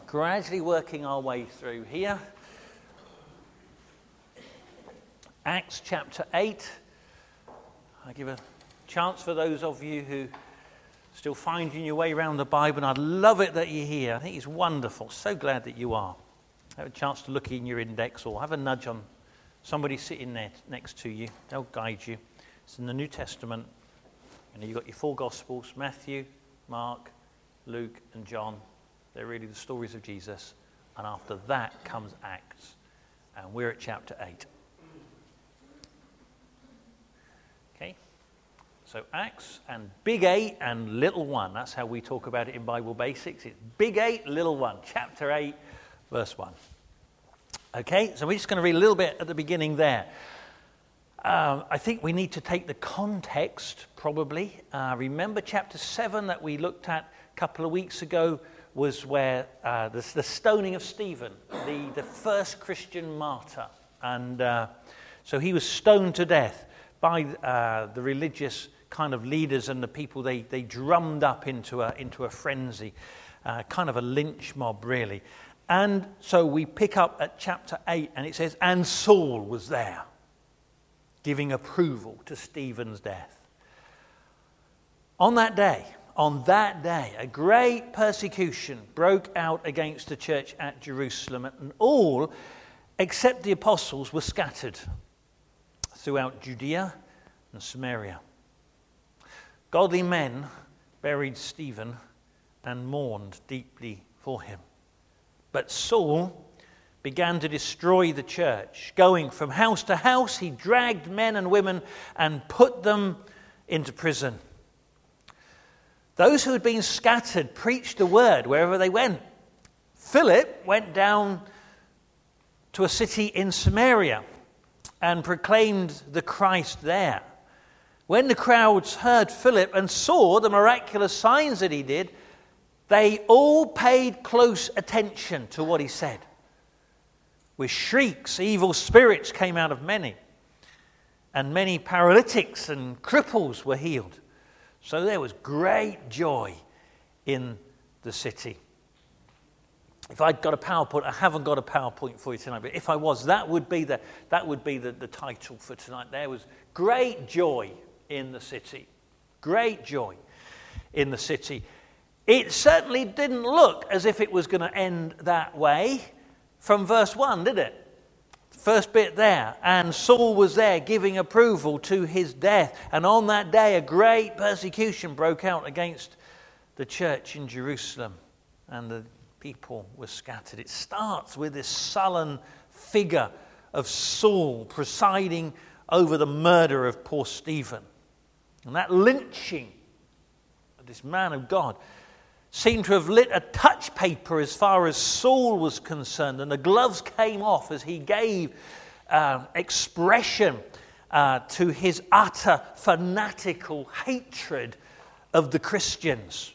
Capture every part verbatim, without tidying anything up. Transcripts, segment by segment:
gradually working our way through here. Acts chapter eight. I give a chance for those of you who still finding your way around the Bible, and I love it that you're here. I think it's wonderful. So glad that you are. Have a chance to look in your index or have a nudge on somebody sitting there next to you. They'll guide you. It's in the New Testament. You know, you've got your four Gospels, Matthew, Mark, Luke, and John. They're really the stories of Jesus. And after that comes Acts. And we're at chapter eight. Okay? So Acts and Big Eight and Little One. That's how we talk about it in Bible Basics. It's Big Eight, Little One. Chapter eight, verse one. Okay? So we're just going to read a little bit at the beginning there. Um, I think we need to take the context, probably. Uh, remember chapter seven that we looked at a couple of weeks ago was where uh, the, the stoning of Stephen, the, the first Christian martyr. And uh, so he was stoned to death by uh, the religious kind of leaders and the people they, they drummed up into a, into a frenzy, uh, kind of a lynch mob, really. And so we pick up at chapter eight, and it says, and Saul was there, giving approval to Stephen's death. On that day, on that day, a great persecution broke out against the church at Jerusalem, and all, except the apostles, were scattered throughout Judea and Samaria. Godly men buried Stephen and mourned deeply for him. But Saul began to destroy the church. Going from house to house, he dragged men and women and put them into prison. Those who had been scattered preached the word wherever they went. Philip went down to a city in Samaria and proclaimed the Christ there. When the crowds heard Philip and saw the miraculous signs that he did, they all paid close attention to what he said. With shrieks, evil spirits came out of many, and many paralytics and cripples were healed. So there was great joy in the city. If I'd got a PowerPoint, I haven't got a PowerPoint for you tonight, but if I was, that would be the that would be the, the title for tonight. There was great joy in the city. Great joy in the city. It certainly didn't look as if it was going to end that way from verse one, did it? First bit there. And Saul was there giving approval to his death. And on that day, a great persecution broke out against the church in Jerusalem. And the people were scattered. It starts with this sullen figure of Saul presiding over the murder of poor Stephen. And that lynching of this man of God seemed to have lit a touch paper as far as Saul was concerned, and the gloves came off as he gave uh, expression uh, to his utter fanatical hatred of the Christians.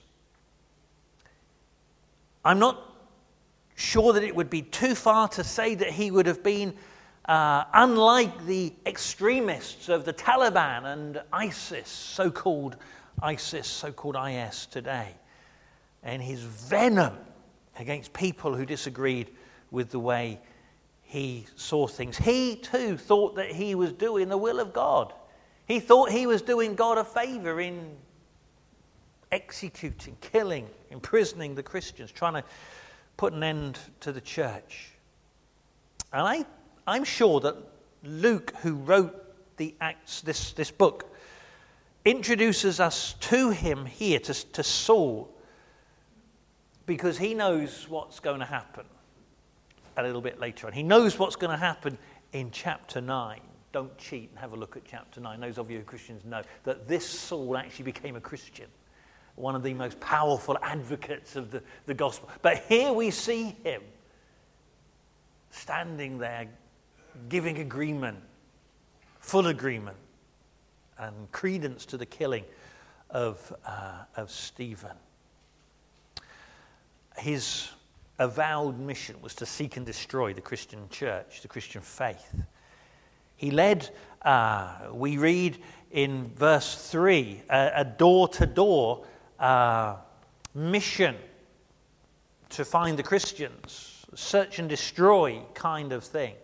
I'm not sure that it would be too far to say that he would have been uh, unlike the extremists of the Taliban and ISIS, so-called ISIS, so-called I S today. And his venom against people who disagreed with the way he saw things. He too thought that he was doing the will of God. He thought he was doing God a favor in executing, killing, imprisoning the Christians, trying to put an end to the church. And I, I'm sure that Luke, who wrote the Acts, this, this book, introduces us to him here, to, to Saul, because he knows what's going to happen a little bit later on. He knows what's going to happen in chapter nine. Don't cheat and have a look at chapter nine. Those of you who are Christians know that this Saul actually became a Christian, one of the most powerful advocates of the, the gospel. But here we see him standing there, giving agreement, full agreement, and credence to the killing of, uh, of Stephen. His avowed mission was to seek and destroy the Christian church, the Christian faith. He led, uh, we read in verse three, a, a door-to-door uh, mission to find the Christians, search and destroy kind of thing.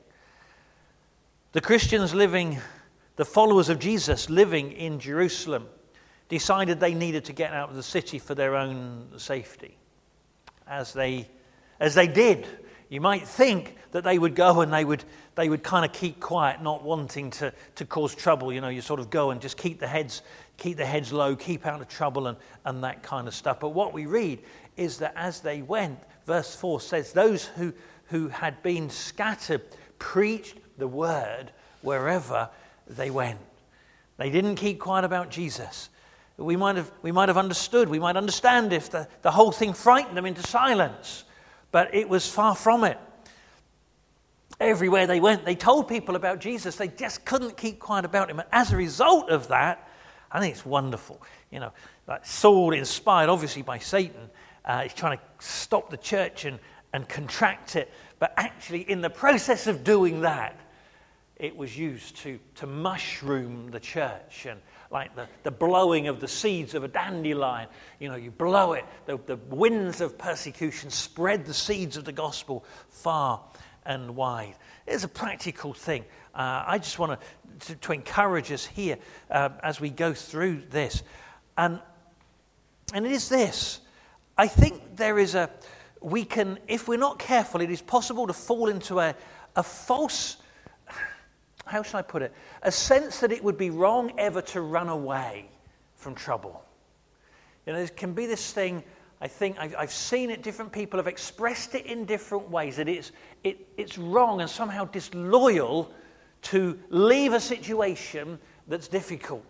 The Christians living, the followers of Jesus living in Jerusalem, decided they needed to get out of the city for their own safety. As they, as they did, you might think that they would go and they would they would kind of keep quiet, not wanting to, to cause trouble. You know, you sort of go and just keep the heads keep the heads low, keep out of trouble and, and that kind of stuff. But what we read is that as they went, verse four says, those who, who had been scattered preached the word wherever they went. They didn't keep quiet about Jesus. We might have we might have understood, we might understand if the, the whole thing frightened them into silence. But it was far from it. Everywhere they went, they told people about Jesus. They just couldn't keep quiet about him. And as a result of that, I think it's wonderful. You know, like Saul, inspired obviously by Satan, uh, is trying to stop the church and, and contract it. But actually, in the process of doing that, it was used to, to mushroom the church, and like the, the blowing of the seeds of a dandelion. You know, you blow it, the, the winds of persecution spread the seeds of the gospel far and wide. It's a practical thing. Uh, I just want to, to encourage us here uh, as we go through this. And, and it is this. I think there is a, we can, if we're not careful, it is possible to fall into a, a false, how shall I put it? A sense that it would be wrong ever to run away from trouble. You know, there can be this thing, I think, I've, I've seen it, different people have expressed it in different ways, that it's, it, it's wrong and somehow disloyal to leave a situation that's difficult.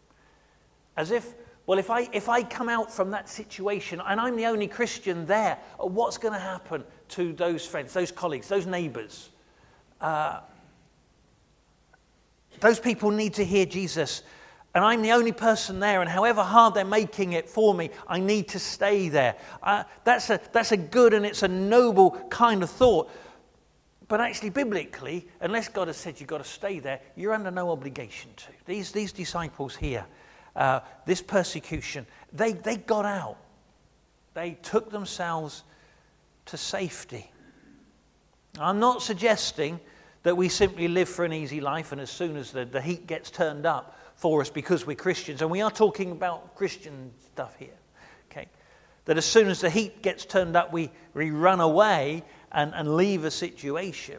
As if, well, if I, if I come out from that situation and I'm the only Christian there, what's going to happen to those friends, those colleagues, those neighbours? Uh, Those people need to hear Jesus, and I'm the only person there, and however hard they're making it for me, I need to stay there. Uh, that's a that's a good and it's a noble kind of thought. But actually, biblically, unless God has said you've got to stay there, you're under no obligation to. These these disciples here, uh, this persecution, they, they got out. They took themselves to safety. I'm not suggesting that we simply live for an easy life, and as soon as the, the heat gets turned up for us because we're Christians, and we are talking about Christian stuff here, okay, that as soon as the heat gets turned up, we, we run away and, and leave a situation.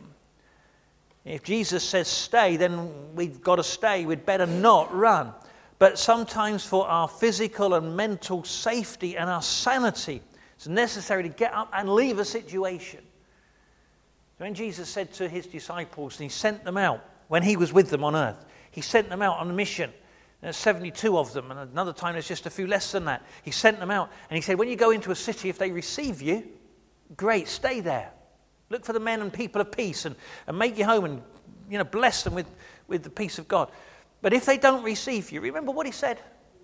If Jesus says stay, then we've got to stay. We'd better not run. But sometimes for our physical and mental safety and our sanity, it's necessary to get up and leave a situation. When Jesus said to his disciples, and he sent them out when he was with them on earth, he sent them out on a mission. There's seventy-two of them, and another time there's just a few less than that. He sent them out, and he said, when you go into a city, if they receive you, great, stay there. Look for the men and people of peace, and, and make your home, and you know, bless them with, with the peace of God. But if they don't receive you, remember what he said?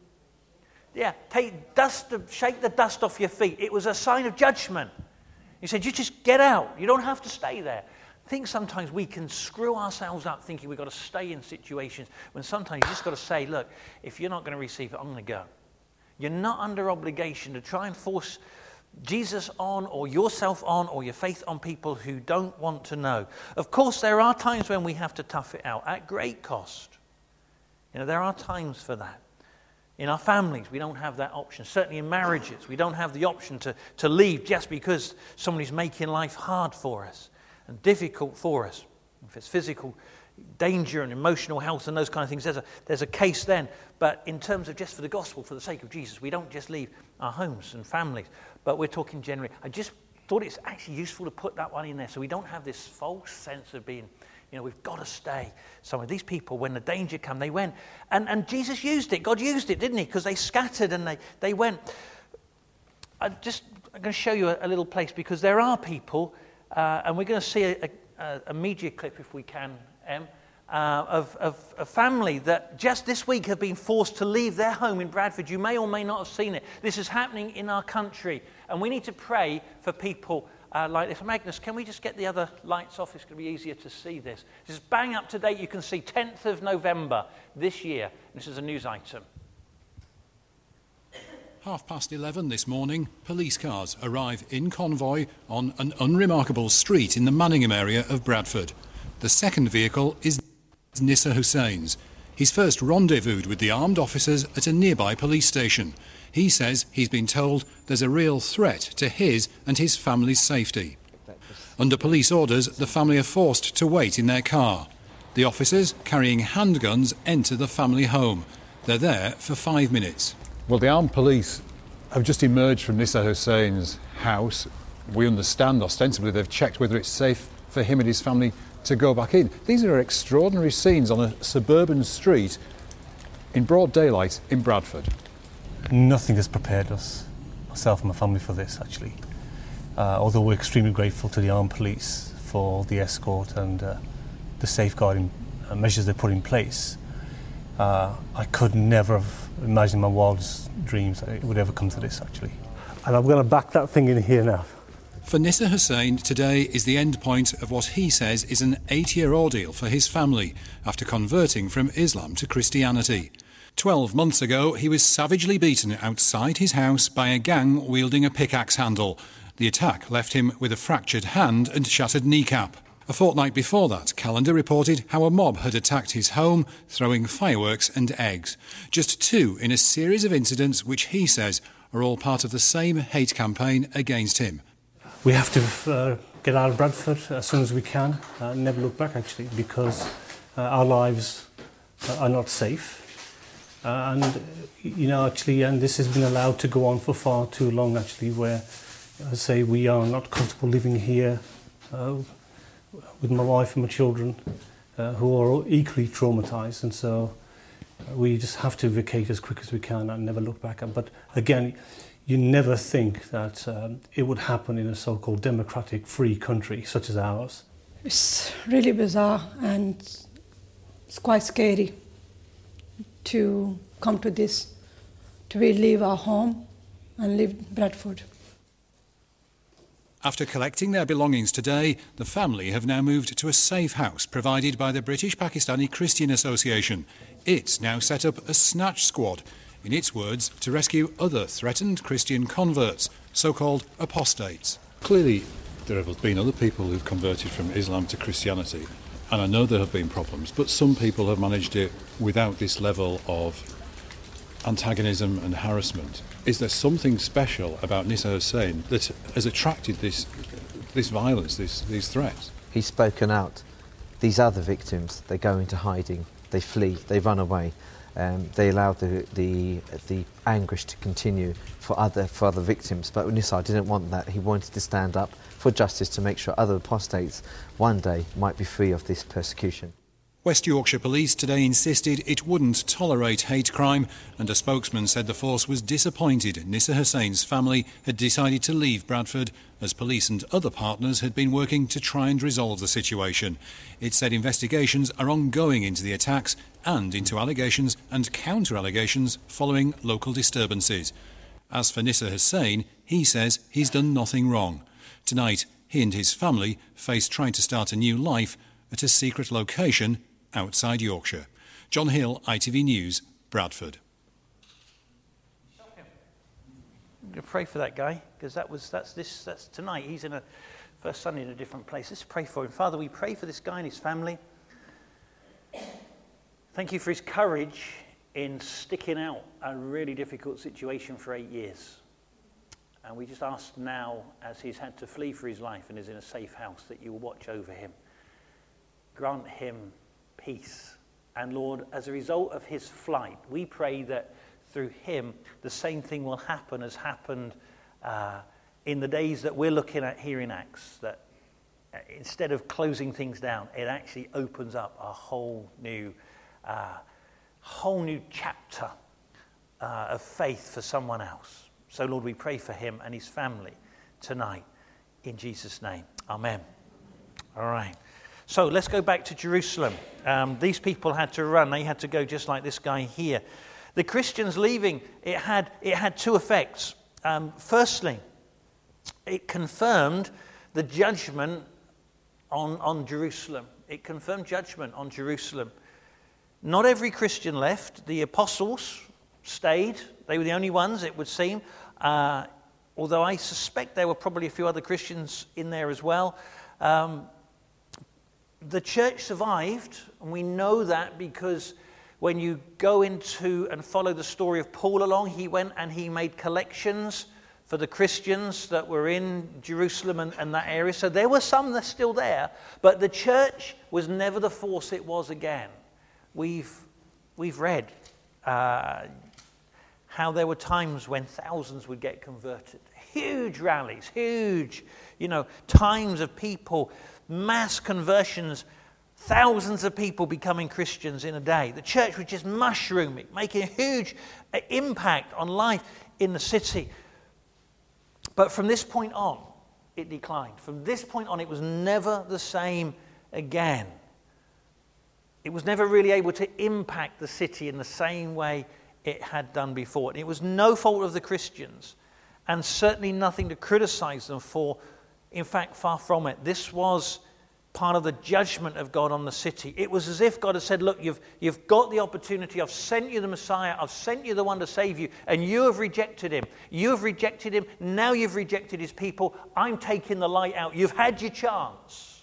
Yeah, take dust, shake the dust off your feet. It was a sign of judgment. He said, you just get out. You don't have to stay there. I think sometimes we can screw ourselves up thinking we've got to stay in situations when sometimes you just got to say, look, if you're not going to receive it, I'm going to go. You're not under obligation to try and force Jesus on or yourself on or your faith on people who don't want to know. Of course, there are times when we have to tough it out at great cost. You know, there are times for that. In our families, we don't have that option. Certainly in marriages, we don't have the option to, to leave just because somebody's making life hard for us and difficult for us. If it's physical danger and emotional health and those kind of things, there's a, there's a case then. But in terms of just for the gospel, for the sake of Jesus, we don't just leave our homes and families, but we're talking generally. I just thought it's actually useful to put that one in there so we don't have this false sense of being, you know, we've got to stay somewhere. These people, when the danger came, they went. And, and Jesus used it. God used it, didn't he? Because they scattered and they, they went. I just, I'm going to show you a, a little place because there are people, uh, and we're going to see a, a, a media clip, if we can, Em, uh, of, of a family that just this week have been forced to leave their home in Bradford. You may or may not have seen it. This is happening in our country. And we need to pray for people Uh, like this. Magnus, can we just get the other lights off? It's going to be easier to see this. This is bang up to date. You can see tenth of November this year. This is a news item. Half past eleven this morning, police cars arrive in convoy on an unremarkable street in the Manningham area of Bradford. The second vehicle is Nissa Hussain's. He's first rendezvoused with the armed officers at a nearby police station. He says he's been told there's a real threat to his and his family's safety. Under police orders, the family are forced to wait in their car. The officers, carrying handguns, enter the family home. They're there for five minutes. Well, the armed police have just emerged from Nissa Hussain's house. We understand, ostensibly, they've checked whether it's safe for him and his family to go back in. These are extraordinary scenes on a suburban street in broad daylight in Bradford. Nothing has prepared us, myself and my family, for this, actually. Uh, although we're extremely grateful to the armed police for the escort and uh, the safeguarding uh, measures they put in place, uh, I could never have imagined in my wildest dreams that it would ever come to this, actually. And I'm going to back that thing in here now. For Nissa Hussain, today is the end point of what he says is an eight-year ordeal for his family after converting from Islam to Christianity. Twelve months ago, he was savagely beaten outside his house by a gang wielding a pickaxe handle. The attack left him with a fractured hand and shattered kneecap. A fortnight before that, Calendar reported how a mob had attacked his home, throwing fireworks and eggs. Just two in a series of incidents which he says are all part of the same hate campaign against him. We have to uh, get out of Bradford as soon as we can, uh, never look back, actually, because uh, our lives are not safe. Uh, and, you know, actually, and this has been allowed to go on for far too long, actually, where, I say, we are not comfortable living here uh, with my wife and my children, uh, who are equally traumatised, and so we just have to vacate as quick as we can and never look back. But again, you never think that um, it would happen in a so-called democratic, free country such as ours. It's really bizarre, and it's quite scary to come to this, to we leave our home and leave Bradford. After collecting their belongings today, the family have now moved to a safe house provided by the British Pakistani Christian Association. It's now set up a snatch squad, in its words, to rescue other threatened Christian converts, so-called apostates. Clearly, there have been other people who've converted from Islam to Christianity, and I know there have been problems, but some people have managed it without this level of antagonism and harassment. Is there something special about Nissa Hussain that has attracted this this violence, this, these threats? He's spoken out. These other victims, they go into hiding, they flee, they run away. Um, they allow the, the the anguish to continue for other for other victims. But Nissa didn't want that. He wanted to stand up for justice to make sure other apostates one day might be free of this persecution. West Yorkshire Police today insisted it wouldn't tolerate hate crime, and a spokesman said the force was disappointed Nissa Hussain's family had decided to leave Bradford, as police and other partners had been working to try and resolve the situation. It said investigations are ongoing into the attacks and into allegations and counter-allegations following local disturbances. As for Nissa Hussain, he says he's done nothing wrong. Tonight, he and his family face trying to start a new life at a secret location outside Yorkshire. John Hill, I T V News, Bradford. Pray for that guy, because that was that's this that's tonight. He's in a first Sunday in a different place. Let's pray for him. Father, we pray for this guy and his family. Thank you for his courage in sticking out a really difficult situation for eight years. And we just ask now, as he's had to flee for his life and is in a safe house, that you will watch over him. Grant him peace. And Lord, as a result of his flight, we pray that through him, the same thing will happen as happened uh, in the days that we're looking at here in Acts, that instead of closing things down, it actually opens up a whole new, uh, whole new chapter uh, of faith for someone else. So Lord, we pray for him and his family tonight, in Jesus' name. Amen. All right. So let's go back to Jerusalem. Um, these people had to run. They had to go just like this guy here. The Christians leaving, it had, it had two effects. Um, firstly, it confirmed the judgment on, on Jerusalem. It confirmed judgment on Jerusalem. Not every Christian left. The apostles stayed. They were the only ones, it would seem. Uh, although I suspect there were probably a few other Christians in there as well. Um, the church survived, and we know that because when you go into and follow the story of Paul along, he went and he made collections for the Christians that were in Jerusalem and, and that area. So there were some that are still there, but the church was never the force it was again. We've, we've read uh, how there were times when thousands would get converted. Huge rallies, huge, you know, times of people, mass conversions, thousands of people becoming Christians in a day. The church was just mushrooming, making a huge impact on life in the city. But from this point on, it declined. From this point on, it was never the same again. It was never really able to impact the city in the same way it had done before. And it was no fault of the Christians, and certainly nothing to criticize them for. In fact, far from it. This was part of the judgment of God on the city. It was as if God had said, look, you've, you've got the opportunity. I've sent you the Messiah. I've sent you the one to save you. And you have rejected him. You have rejected him. Now you've rejected his people. I'm taking the light out. You've had your chance.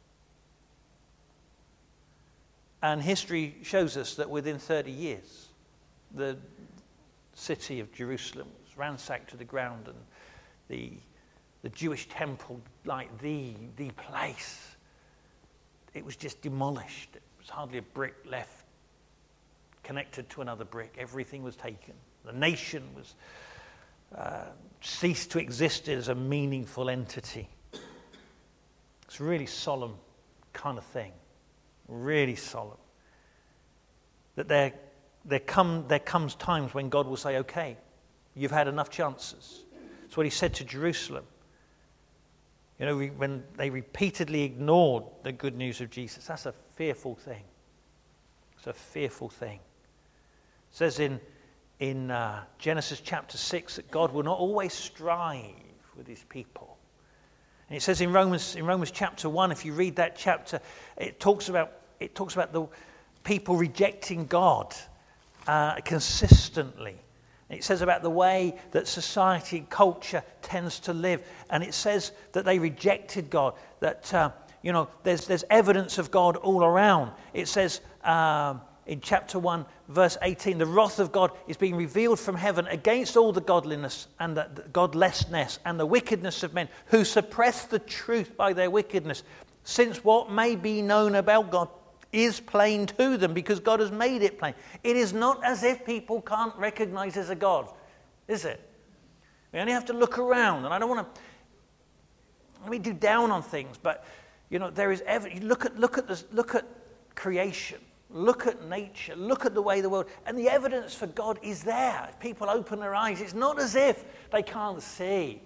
And history shows us that within thirty years, the city of Jerusalem was ransacked to the ground, and the, the Jewish temple, like the, the place, it was just demolished. There was hardly a brick left connected to another brick. Everything was taken. The nation was uh, ceased to exist as a meaningful entity. It's a really solemn kind of thing. Really solemn. That there, there, come, there comes times when God will say, okay, you've had enough chances. That's what he said to Jerusalem. You know, when they repeatedly ignored the good news of Jesus, that's a fearful thing. It's a fearful thing. It says in, in uh, Genesis chapter six that God will not always strive with his people. And it says in Romans, in Romans chapter one, if you read that chapter, it talks about, it talks about the people rejecting God uh, consistently. It says about the way that society, culture tends to live. And it says that they rejected God, that, uh, you know, there's, there's evidence of God all around. It says um, in chapter one, verse eighteen, the wrath of God is being revealed from heaven against all the godliness and the, the godlessness and the wickedness of men who suppress the truth by their wickedness, since what may be known about God is plain to them because God has made it plain. It is not as if people can't recognize there's a God, is it? We only have to look around, and I don't want to let me do down on things, but you know there is ever look at look at this look at creation, look at nature, look at the way the world, and the evidence for God is there. If people open their eyes, it's not as if they can't see.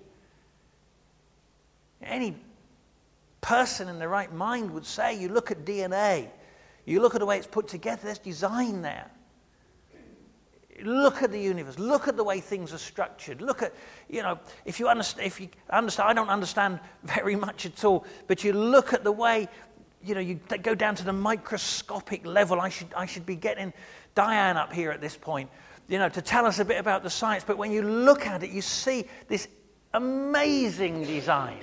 Any person in their right mind would say, you look at D N A. You look at the way it's put together, there's design there. Look at the universe. Look at the way things are structured. Look at, you know, if you understand, if you understand, I don't understand very much at all, but you look at the way, you know, you go down to the microscopic level. I should, I should be getting Diane up here at this point, you know, to tell us a bit about the science. But when you look at it, you see this amazing design.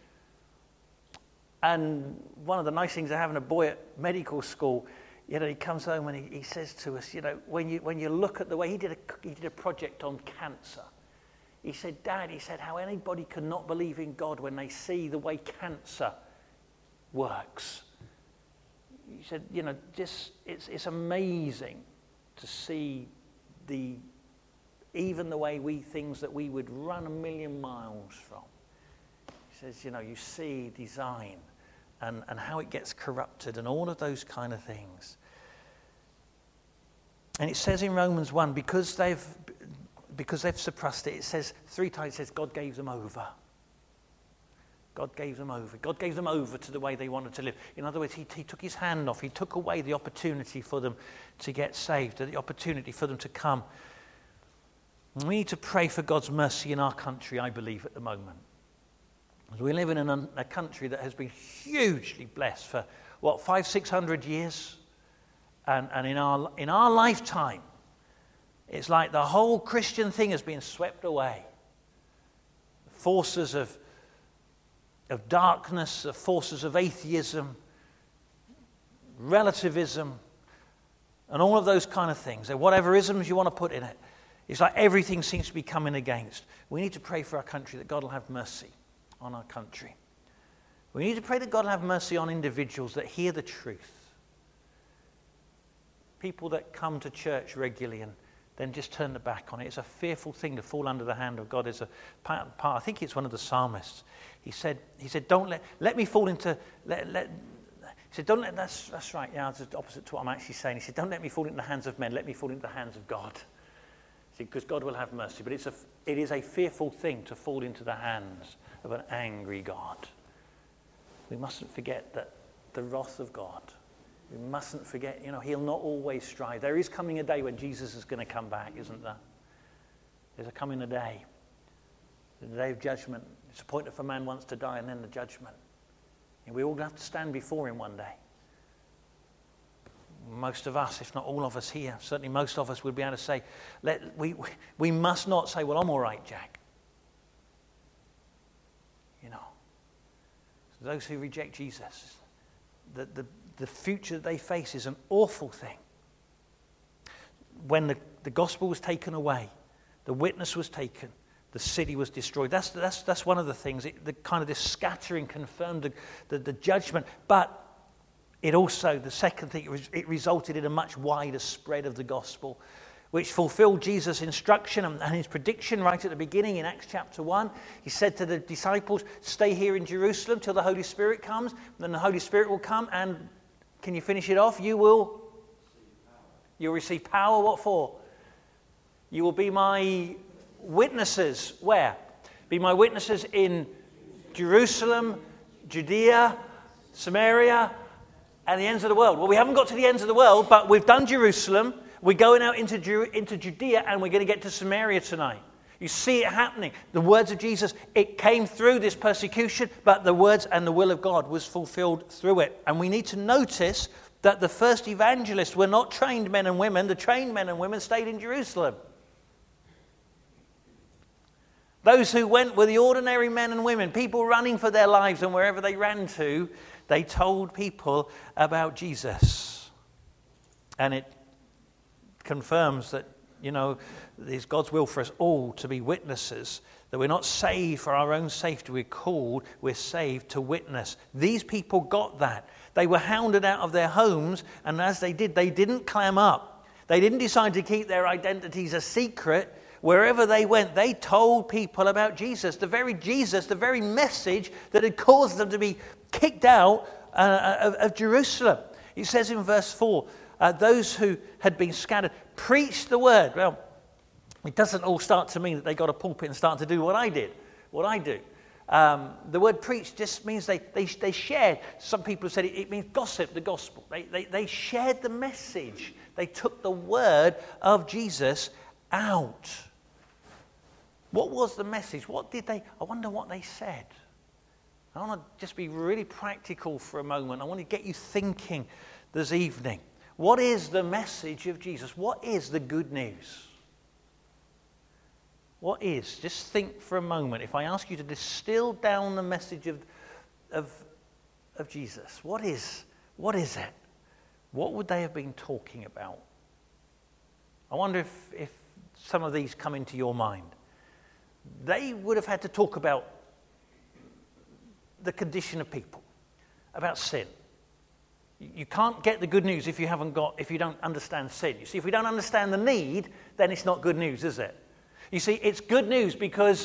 And one of the nice things of having a boy at medical school, you know, he comes home and he, he says to us, you know, when you when you look at the way he did a he did a project on cancer. He said, Dad, he said, how anybody can not believe in God when they see the way cancer works. He said, you know, just it's it's amazing to see the even the way we things that we would run a million miles from. He says, you know, you see design. And, and how it gets corrupted and all of those kind of things. And it says in Romans one, because they've because they've suppressed it, it says three times, it says God gave them over. God gave them over. God gave them over to the way they wanted to live. In other words, he, he took his hand off. He took away the opportunity for them to get saved, the opportunity for them to come. And we need to pray for God's mercy in our country, I believe, at the moment. We live in a, a country that has been hugely blessed for, what, five, six hundred years? And, and in our in our lifetime, It's like the whole Christian thing has been swept away. The forces of, of darkness, the forces of atheism, relativism, and all of those kind of things, and whatever isms you want to put in it. It's like everything seems to be coming against. We need to pray for our country, that God will have mercy on our country. We need to pray that God will have mercy on individuals that hear the truth. People that come to church regularly and then just turn their back on it. It's a fearful thing to fall under the hand of God. It's a part, part, I think it's one of the psalmists. He said, he said, don't let, let me fall into, let, let, he said, don't let, that's, that's right, yeah, it's opposite to what I'm actually saying. He said, don't let me fall into the hands of men, let me fall into the hands of God. See, because God will have mercy. But it's a, it is a fearful thing to fall into the hands of an angry God. We mustn't forget that the wrath of God, we mustn't forget, you know, he'll not always strive. There is coming a day when Jesus is going to come back, isn't there? There's a coming a day. The day of judgment. It's appointed for man once to die and then the judgment. And we all have to stand before him one day. Most of us, if not all of us here, certainly most of us would be able to say, let, we, we must not say, well, I'm all right, Jack. You know. So those who reject Jesus, the, the, the future that they face is an awful thing. When the, the gospel was taken away, the witness was taken, the city was destroyed. That's, that's, that's one of the things. It, the kind of this scattering confirmed the, the, the judgment. But it also, the second thing, it, was, it resulted in a much wider spread of the gospel, which fulfilled Jesus' instruction and, and his prediction right at the beginning in Acts chapter one. He said to the disciples, stay here in Jerusalem till the Holy Spirit comes. Then the Holy Spirit will come and, can you finish it off? You will, you'll receive power. What for? You will be my witnesses. Where? Be my witnesses in Jerusalem, Judea, Samaria, and the ends of the world. Well, we haven't got to the ends of the world, but we've done Jerusalem. We're going out into, Ju- into Judea, and we're going to get to Samaria tonight. You see it happening. The words of Jesus, it came through this persecution, but the words and the will of God was fulfilled through it. And we need to notice that the first evangelists were not trained men and women. The trained men and women stayed in Jerusalem. Those who went were the ordinary men and women, people running for their lives, and wherever they ran to, they told people about Jesus. And it confirms that, you know, it's God's will for us all to be witnesses, that we're not saved for our own safety. We're called, we're saved to witness. These people got that. They were hounded out of their homes, and as they did, they didn't clam up. They didn't decide to keep their identities a secret. Wherever they went, they told people about Jesus, the very Jesus, the very message that had caused them to be kicked out uh, of, of Jerusalem. It says in verse four, uh, those who had been scattered preached the word. Well, it doesn't all start to mean that they got a pulpit and start to do what I did, what I do. Um, the word preach just means they, they, they shared. Some people have said it, it means gossip, the gospel. They, they, they shared the message. They took the word of Jesus out. What was the message? What did they, I wonder what they said. I want to just be really practical for a moment. I want to get you thinking this evening. What is the message of Jesus? What is the good news? What is? Just think for a moment. If I ask you to distill down the message of, of, of Jesus, what is, what is it? What would they have been talking about? I wonder if, if some of these come into your mind. They would have had to talk about the condition of people, about sin. You can't get the good news if you haven't got, if you don't understand sin. You see, if we don't understand the need, then it's not good news, is it? You see, it's good news because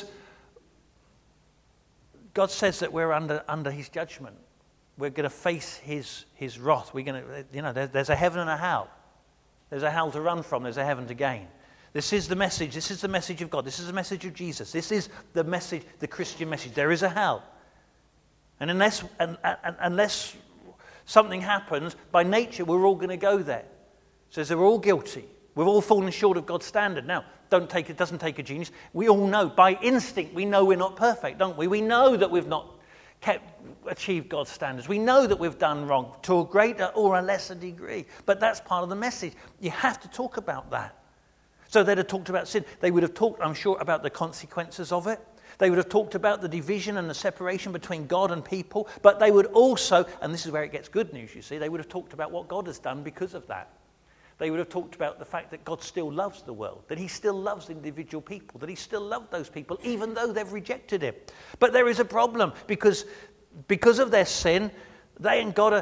God says that we're under under His judgment. We're going to face His His wrath. We're going to, you know, there, there's a heaven and a hell. There's a hell to run from. There's a heaven to gain. This is the message. This is the message of God. This is the message of Jesus. This is the message, the Christian message. There is a hell. And unless, and, and, unless something happens, by nature, we're all going to go there. It says they're all guilty. We've all fallen short of God's standard. Now, don't take it doesn't take a genius. We all know, by instinct, we know we're not perfect, don't we? We know that we've not kept, achieved God's standards. We know that we've done wrong to a greater or a lesser degree. But that's part of the message. You have to talk about that. So they'd have talked about sin. They would have talked, I'm sure, about the consequences of it. They would have talked about the division and the separation between God and people. But they would also, and this is where it gets good news, you see, they would have talked about what God has done because of that. They would have talked about the fact that God still loves the world, that he still loves individual people, that he still loved those people, even though they've rejected him. But there is a problem, because, because of their sin, they and God are,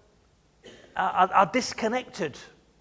are, are disconnected.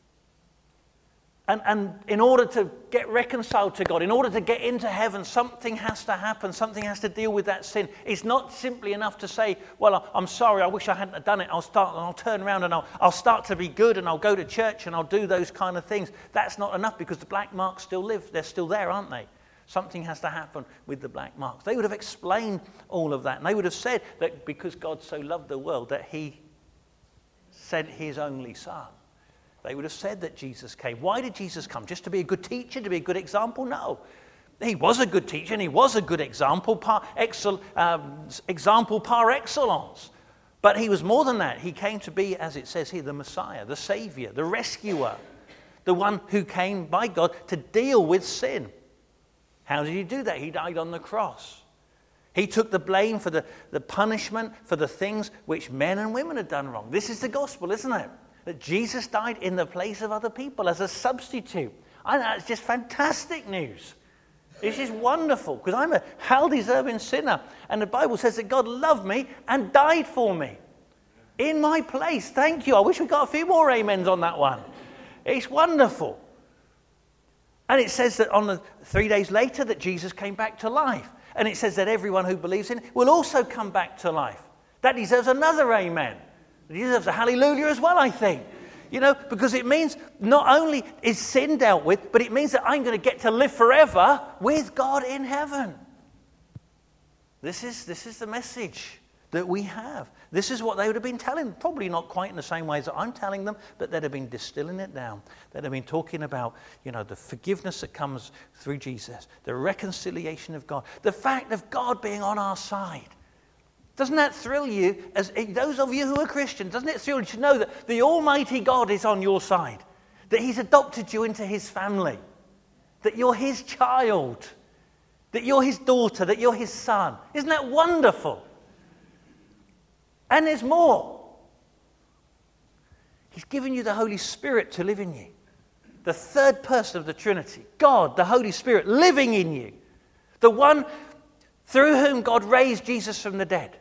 And, and in order to get reconciled to God, in order to get into heaven, something has to happen. Something has to deal with that sin. It's not simply enough to say, well, I'm sorry, I wish I hadn't done it. I'll start and I'll turn around and I'll, I'll start to be good and I'll go to church and I'll do those kind of things. That's not enough, because the black marks still live. They're still there, aren't they? Something has to happen with the black marks. They would have explained all of that. And they would have said that because God so loved the world that he sent his only son. They would have said that Jesus came. Why did Jesus come? Just to be a good teacher, to be a good example? No. He was a good teacher and he was a good example, par, excel, um, example par excellence. But he was more than that. He came to be, as it says here, the Messiah, the Savior, the rescuer, the one who came by God to deal with sin. How did he do that? He died on the cross. He took the blame for the, the punishment for the things which men and women had done wrong. This is the gospel, isn't it? That Jesus died in the place of other people as a substitute. I know, it's just fantastic news. This is wonderful, because I'm a hell-deserving sinner. And the Bible says that God loved me and died for me in my place. Thank you. I wish we got a few more amens on that one. It's wonderful. And it says that on the three days later that Jesus came back to life. And it says that everyone who believes in it will also come back to life. That deserves another amen. It deserves a hallelujah as well, I think. You know, because it means not only is sin dealt with, but it means that I'm going to get to live forever with God in heaven. This is, this is the message that we have. This is what they would have been telling, probably not quite in the same ways that I'm telling them, but they'd have been distilling it down. They'd have been talking about, you know, the forgiveness that comes through Jesus, the reconciliation of God, the fact of God being on our side. Doesn't that thrill you, as those of you who are Christians, doesn't it thrill you to know that the Almighty God is on your side, that he's adopted you into his family, that you're his child, that you're his daughter, that you're his son? Isn't that wonderful? And there's more. He's given you the Holy Spirit to live in you. The third person of the Trinity, God, the Holy Spirit, living in you. The one through whom God raised Jesus from the dead.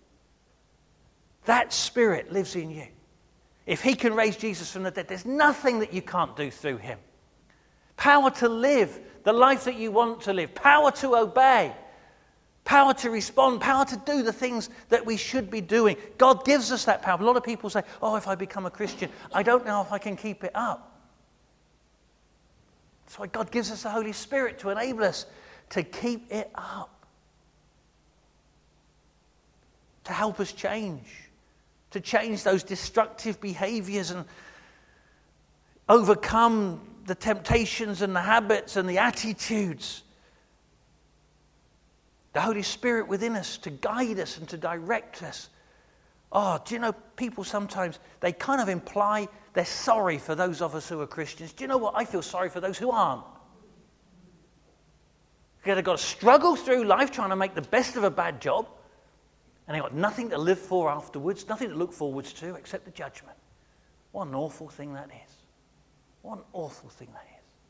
That Spirit lives in you. If he can raise Jesus from the dead, there's nothing that you can't do through him. Power to live the life that you want to live. Power to obey. Power to respond. Power to do the things that we should be doing. God gives us that power. A lot of people say, oh, if I become a Christian, I don't know if I can keep it up. That's why God gives us the Holy Spirit, to enable us to keep it up. To help us change. To change those destructive behaviors and overcome the temptations and the habits and the attitudes. The Holy Spirit within us to guide us and to direct us. Oh, do you know, people sometimes, they kind of imply they're sorry for those of us who are Christians. Do you know what? I feel sorry for those who aren't. They've got to struggle through life trying to make the best of a bad job. And they've got nothing to live for afterwards, nothing to look forwards to except the judgment. What an awful thing that is. What an awful thing that is.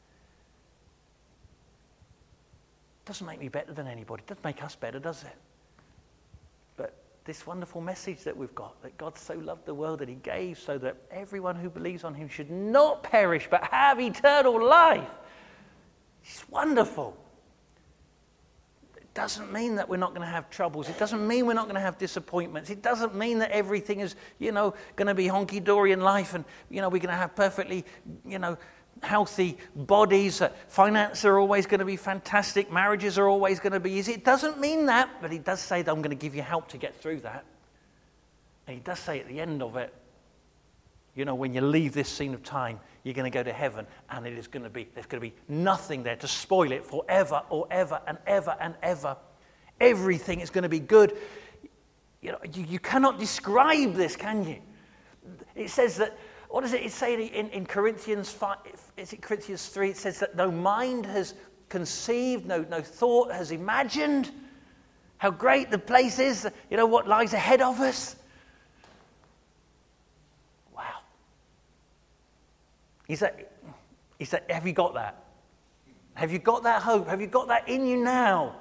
Doesn't make me better than anybody. Doesn't make us better, does it? But this wonderful message that we've got, that God so loved the world that he gave so that everyone who believes on him should not perish but have eternal life. It's wonderful. It doesn't mean that we're not going to have troubles. It doesn't mean we're not going to have disappointments. It doesn't mean that everything is, you know, going to be honky-dory in life and, you know, we're going to have perfectly, you know, healthy bodies. Uh, finance are always going to be fantastic. Marriages are always going to be easy. It doesn't mean that, but he does say that I'm going to give you help to get through that. And he does say at the end of it, you know, when you leave this scene of time, you're going to go to heaven, and it is going to be, there's going to be nothing there to spoil it forever or ever and ever and ever. Everything is going to be good. You know, you, you cannot describe this, can you? It says that what does it say in, in Corinthians five, is it Corinthians three? It says that no mind has conceived, no, no thought has imagined how great the place is, you know, what lies ahead of us. Wow. Is that, is that, have you got that? Have you got that hope? Have you got that in you now?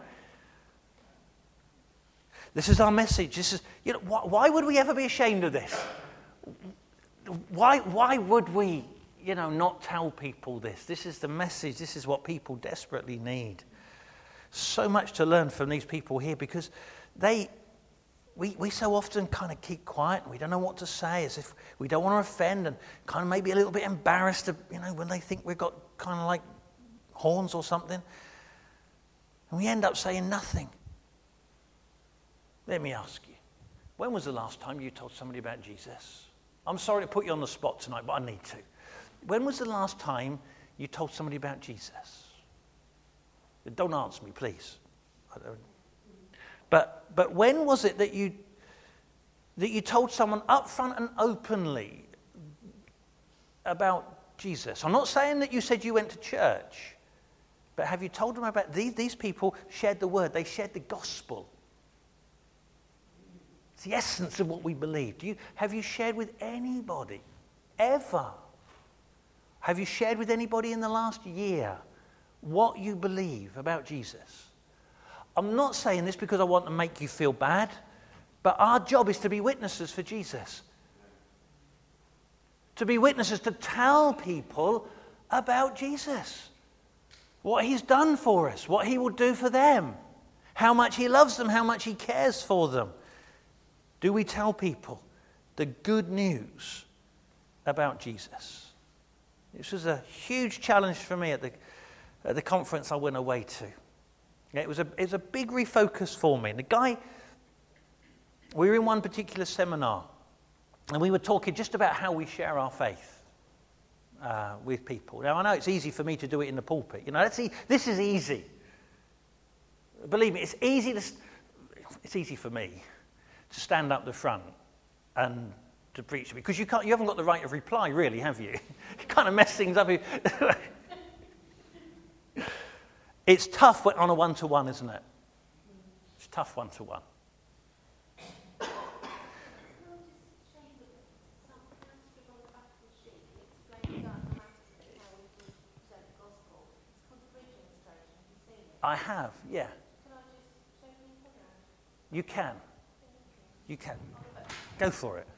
This is our message. This is, you know, why, why would we ever be ashamed of this? Why, why would we, you know, not tell people this? This is the message. This is what people desperately need. So much to learn from these people here, because they, we, we so often kind of keep quiet. And we don't know what to say, as if we don't want to offend, and kind of maybe a little bit embarrassed, of, you know, when they think we've got kind of like horns or something. And we end up saying nothing. Let me ask you, when was the last time you told somebody about Jesus? I'm sorry to put you on the spot tonight, but I need to. When was the last time you told somebody about Jesus? Don't answer me, please. I don't. But but when was it that you that you told someone up front and openly about Jesus? I'm not saying that you said you went to church, but have you told them about these? These people shared the word. They shared the gospel. It's the essence of what we believe. Do you, have you shared with anybody, ever? Have you shared with anybody in the last year what you believe about Jesus? I'm not saying this because I want to make you feel bad, but our job is to be witnesses for Jesus. To be witnesses, to tell people about Jesus. What he's done for us, what he will do for them, how much he loves them, how much he cares for them. Do we tell people the good news about Jesus? This was a huge challenge for me at the, at the conference I went away to. It was, a, it was a big refocus for me. And the guy, we were in one particular seminar, and we were talking just about how we share our faith uh, with people. Now, I know it's easy for me to do it in the pulpit. You know, let's see, this is easy. Believe me, it's easy to, it's easy for me to stand up the front and to preach, because you can't, you haven't got the right of reply, really, have you? You kind of mess things up. It's tough on a one-to-one, isn't it? It's tough one-to-one. I have, yeah. You can. You can. Go for it.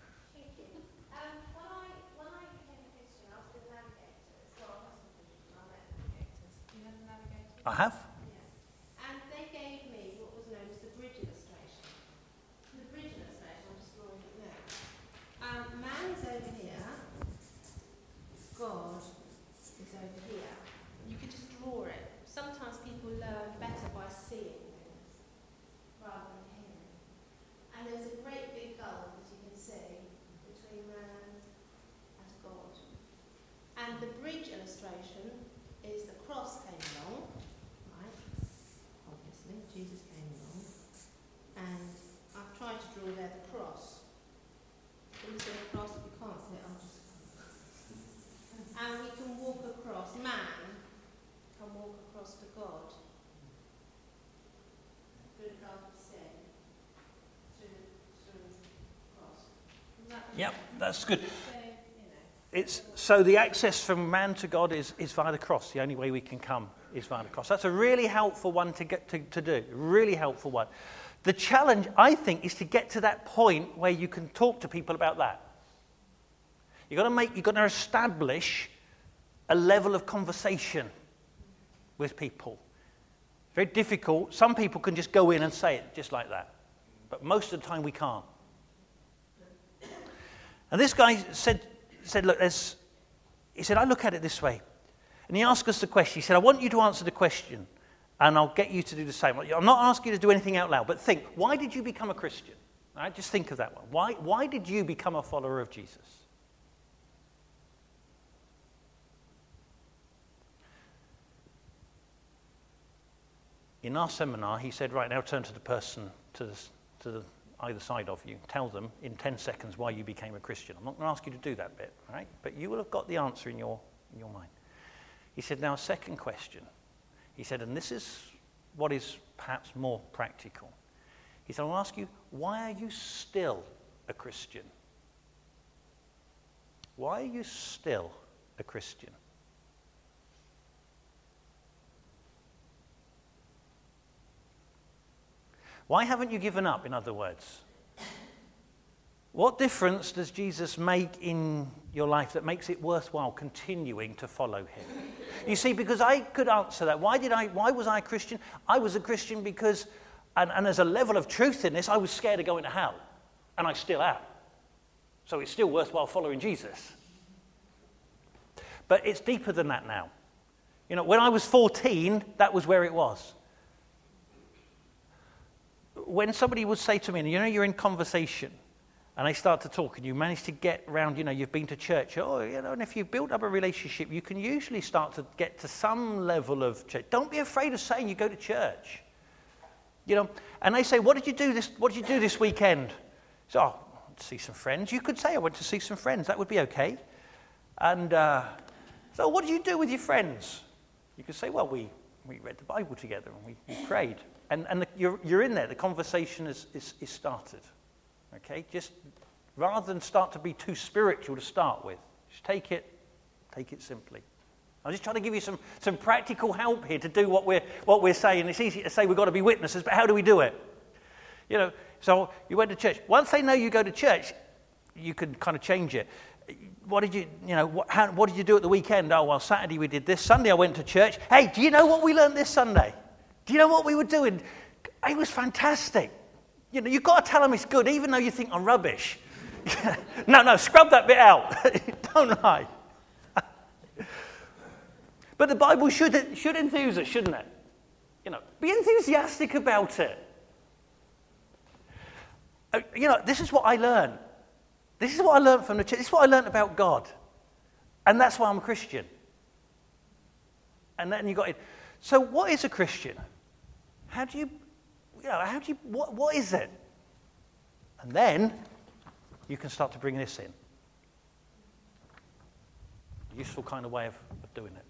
I have. Yeah. And they gave me what was known as the bridge illustration. The bridge illustration, I'm just drawing it now. Um, man is over here. God is over here. You could just draw it. Sometimes people learn better by seeing things rather than hearing. And there's a great big gulf, as you can see, between man and God. And the bridge illustration is the cross came along. Jesus came along, and I've tried to draw there the cross. Can you see the cross? If you can't see it, I'll just... And we can walk across, man can walk across to God through the gulf of sin, through, through the cross. That Yep, that's good. so, you know, It's, so the access from man to God is, is via the cross. The only way we can come is via the cross. That's a really helpful one to get to, to do. Really helpful one. The challenge, I think, is to get to that point where you can talk to people about that. You've got to make, you've got to establish a level of conversation with people. Very difficult. Some people can just go in and say it just like that. But most of the time we can't. And this guy said, said look, there's, he said, I look at it this way. And he asked us the question. He said, I want you to answer the question, and I'll get you to do the same. I'm not asking you to do anything out loud, but think, why did you become a Christian? All right, just think of that one. Why, why did you become a follower of Jesus? In our seminar, he said, right now, turn to the person to the, to the either side of you, tell them in ten seconds why you became a Christian. I'm not going to ask you to do that bit, right? But you will have got the answer in your, in your mind. He said, now, second question. He said, and this is what is perhaps more practical. He said, I'll ask you, why are you still a Christian? Why are you still a Christian? Why haven't you given up, in other words? What difference does Jesus make in your life that makes it worthwhile continuing to follow him? You see, because I could answer that. Why did I? Why was I a Christian? I was a Christian because, and, and there's a level of truth in this, I was scared of going to hell. And I still am. So it's still worthwhile following Jesus. But it's deeper than that now. You know, when I was fourteen, that was where it was. When somebody would say to me, and you know, you're in conversation, and they start to talk, and you manage to get around, you know, you've been to church, oh, you know, and if you've built up a relationship, you can usually start to get to some level of church. Don't be afraid of saying you go to church. You know, and they say, what did you do this, what did you do this weekend? So, oh, I went to see some friends. You could say, I went to see some friends. That would be okay. And uh, so what did you do with your friends? You could say, well, we, we read the Bible together and we, we prayed. And, and the, you're, you're in there. The conversation is, is, is started. Okay? Just rather than start to be too spiritual to start with, just take it, take it simply. I'm just trying to give you some, some practical help here to do what we're, what we're saying. It's easy to say we've got to be witnesses, but how do we do it? You know, so you went to church. Once they know you go to church, you can kind of change it. What did you, you know, what, how, what did you do at the weekend? Oh, well, Saturday we did this. Sunday I went to church. Hey, do you know what we learned this Sunday? Do you know what we were doing? It was fantastic. You know, you've got to tell them it's good, even though you think I'm rubbish. no, no, scrub that bit out. Don't lie. But the Bible should, should enthuse us, shouldn't it? You know, be enthusiastic about it. Uh, you know, this is what I learned. This is what I learned from the church. This is what I learned about God. And that's why I'm a Christian. And then you got it. So what is a Christian? How do you, you know, how do you, what, what is it? And then you can start to bring this in. A useful kind of way of, of doing it.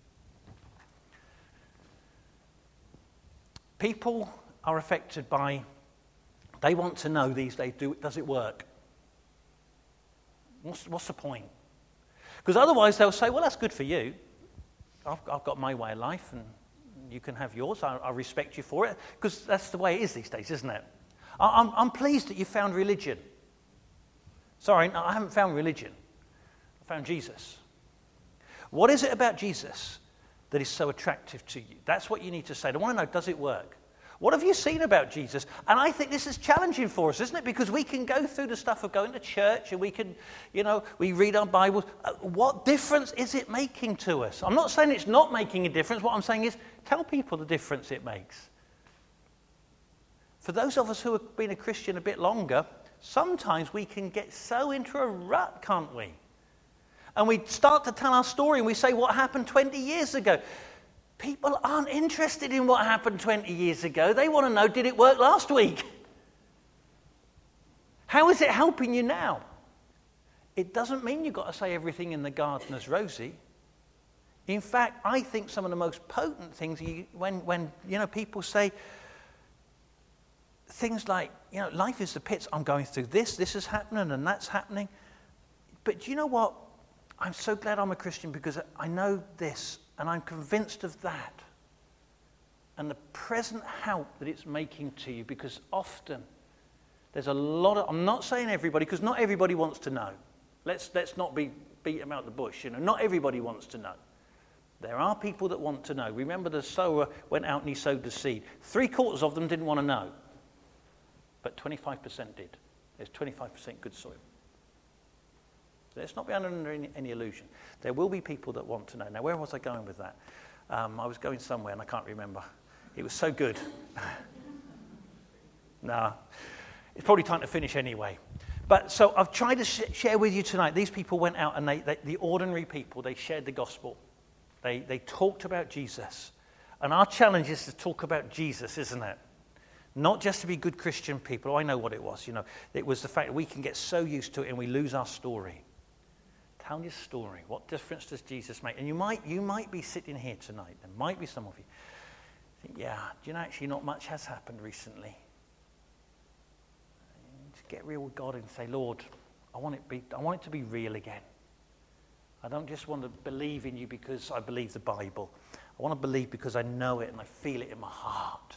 People are affected by, they want to know these days, do, does it work? What's, what's the point? Because otherwise they'll say, well, that's good for you. I've, I've got my way of life and you can have yours. I, I respect you for it. Because that's the way it is these days, isn't it? I, I'm, I'm pleased that you found religion. Sorry, no, I haven't found religion. I found Jesus. What is it about Jesus that is so attractive to you? That's what you need to say. I want to know, does it work? What have you seen about Jesus? And I think this is challenging for us, isn't it? Because we can go through the stuff of going to church and we can, you know, we read our Bibles. Uh, what difference is it making to us? I'm not saying it's not making a difference. What I'm saying is tell people the difference it makes. For those of us who have been a Christian a bit longer, sometimes we can get so into a rut, can't we? And we start to tell our story and we say what happened twenty years ago. People aren't interested in what happened twenty years ago. They want to know, did it work last week? How is it helping you now? It doesn't mean you've got to say everything in the garden is rosy. In fact, I think some of the most potent things, you, when, when you know, people say things like, you know, life is the pits. I'm going through this, this is happening, and that's happening. But do you know what? I'm so glad I'm a Christian because I know this. And I'm convinced of that. And the present help that it's making to you, because often there's a lot of, I'm not saying everybody, because not everybody wants to know. Let's, let's not be beat about the bush, you know. Not everybody wants to know. There are people that want to know. Remember the sower went out and he sowed the seed. Three quarters of them didn't want to know. But twenty-five percent did. There's twenty-five percent good soil. Let's not be under any, any illusion. There will be people that want to know. Now, where was I going with that? Um, I was going somewhere and I can't remember. It was so good. No, it's probably time to finish anyway. But so I've tried to sh- share with you tonight. These people went out and they, they, the ordinary people, they shared the gospel. They, they talked about Jesus. And our challenge is to talk about Jesus, isn't it? Not just to be good Christian people. Oh, I know what it was, you know. It was the fact that we can get so used to it and we lose our story. Tell your story. What difference does Jesus make? And you might, you might be sitting here tonight. There might be some of you think, yeah, do you know, actually not much has happened recently. Just get real with God and say, Lord, I want it be, I want it to be real again. I don't just want to believe in you because I believe the Bible. I want to believe because I know it and I feel it in my heart.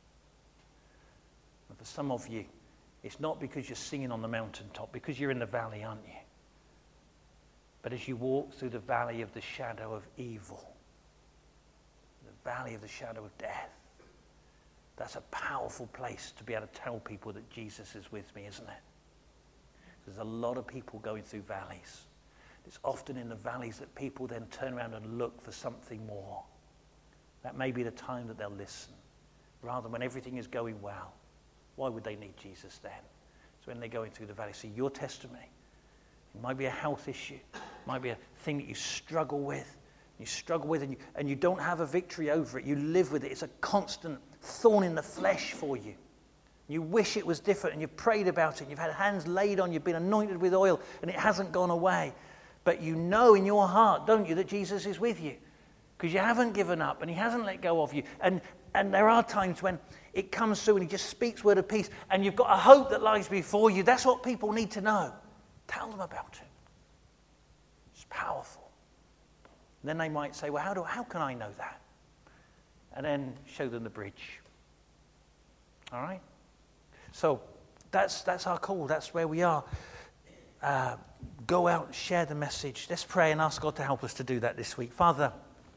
And for some of you, it's not because you're singing on the mountaintop, because you're in the valley, aren't you? But as you walk through the valley of the shadow of evil, the valley of the shadow of death, that's a powerful place to be able to tell people that Jesus is with me, isn't it? There's a lot of people going through valleys. It's often in the valleys that people then turn around and look for something more. That may be the time that they'll listen. Rather than when everything is going well, why would they need Jesus then? So when they're going through the valley, see your testimony. It might be a health issue. It might be a thing that you struggle with. You struggle with and you, and you don't have a victory over it. You live with it. It's a constant thorn in the flesh for you. You wish it was different and you've prayed about it. And you've had hands laid on. You've been anointed with oil and it hasn't gone away. But you know in your heart, don't you, that Jesus is with you. Because you haven't given up and he hasn't let go of you. And, and there are times when it comes through and he just speaks word of peace and you've got a hope that lies before you. That's what people need to know. Tell them about it. It's powerful. And then they might say, well, how do how can I know that? And then show them the bridge. All right? So that's that's our call. That's where we are. Uh, go out and share the message. Let's pray and ask God to help us to do that this week. Father,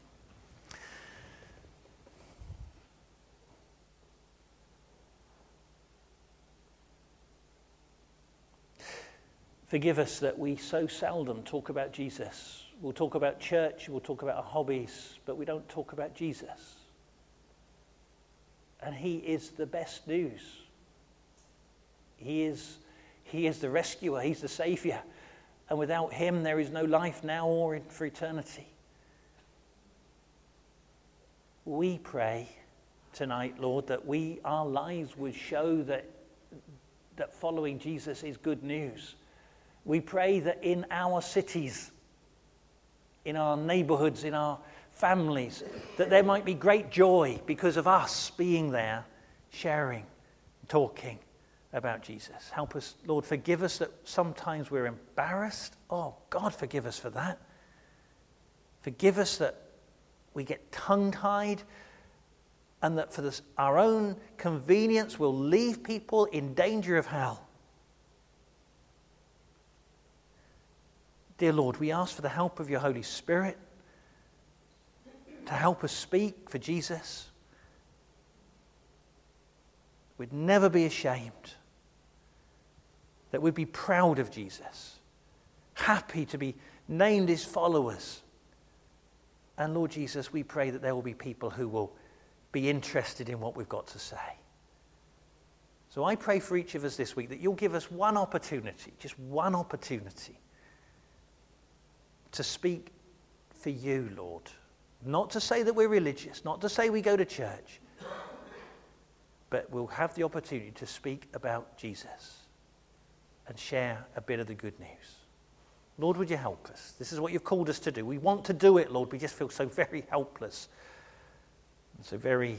forgive us that we so seldom talk about Jesus. We'll talk about church, we'll talk about our hobbies, but we don't talk about Jesus. And he is the best news. He is, he is the rescuer, he's the savior. And without him, there is no life now or in, for eternity. We pray tonight, Lord, that we, our lives would show that, that following Jesus is good news. We pray that in our cities, in our neighborhoods, in our families, that there might be great joy because of us being there, sharing, talking about Jesus. Help us, Lord, forgive us that sometimes we're embarrassed. Oh, God, forgive us for that. Forgive us that we get tongue-tied and that for this, our own convenience we'll leave people in danger of hell. Dear Lord, we ask for the help of your Holy Spirit to help us speak for Jesus. We'd never be ashamed. That we'd be proud of Jesus. Happy to be named his followers. And Lord Jesus, we pray that there will be people who will be interested in what we've got to say. So I pray for each of us this week that you'll give us one opportunity, just one opportunity, to speak for you, Lord. Not to say that we're religious, not to say we go to church, but we'll have the opportunity to speak about Jesus and share a bit of the good news. Lord, would you help us? This is what you've called us to do. We want to do it, Lord. We just feel so very helpless and so very